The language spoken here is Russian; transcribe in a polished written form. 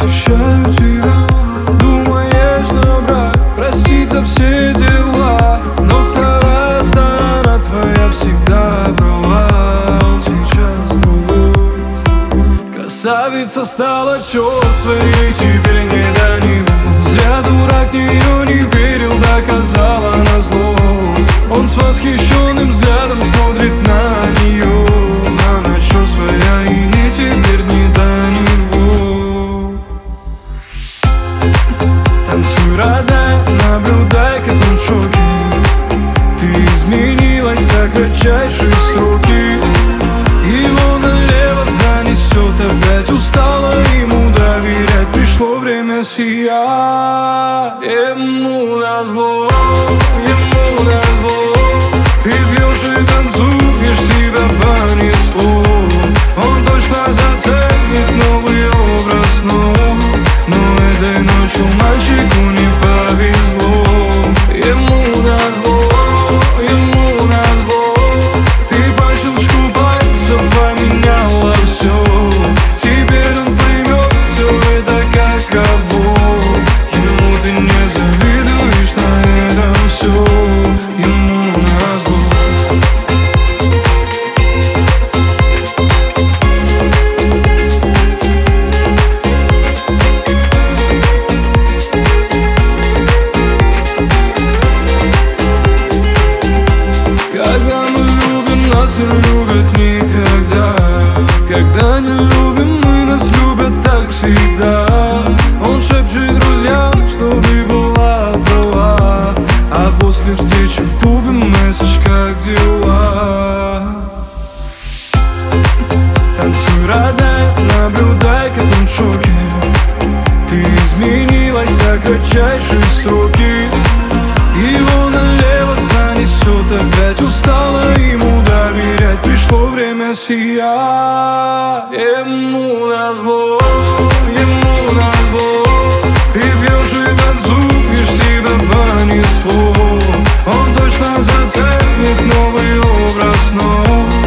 посещаю тебя. Думаешь набрать, простить за все дела, но вторая сторона твоя всегда права. Он сейчас другой. Красавица стала черствой, теперь не до него. Зря дурак в нее не верил, доказала назло. Он с восхищенным взглядом смотрит на нее. Она черствая, и ей теперь не до него. Танцуй, родная, наблюдай, как он в шоке. Ты изменилась за кратчайшие сроки. Его налево занесет, опять устала ему доверять. Пришло время сиять. Ему назло, ему назло. Ты пьешь и танцуешь, тебя понесло. Он точно заценит новый образ, но этой ночью мальчику не повезло. Ему назло, ему назло. Ты по щелчку пальцев поменяла все. Теперь он поймет все это каково. Ему ты не завидуешь, на этом все. Ему назло. Когда мы любим, нас не любят никогда. Когда не любим мы, нас любят так всегда. Он шепчет друзьям, что ты была права, а после встречи в клубе месседж: как дела? Танцуй, родная, наблюдай, как он в шоке. Ты изменилась за кратчайшие сроки. Его налево занесет, опять устала ему доверять. Пришло время сиять. Ему назло, ему назло. Ты пьешь и танцуешь, тебя понесло. Он точно заценит новый образ, но